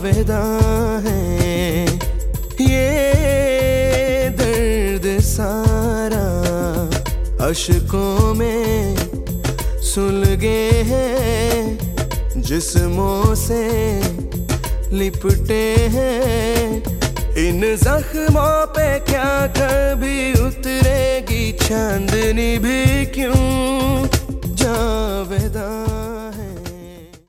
अलविदा है। ये दर्द सारा अशकों में सुलगे हैं, जिस्मों से लिपटे हैं। इन जख्मों पे क्या कर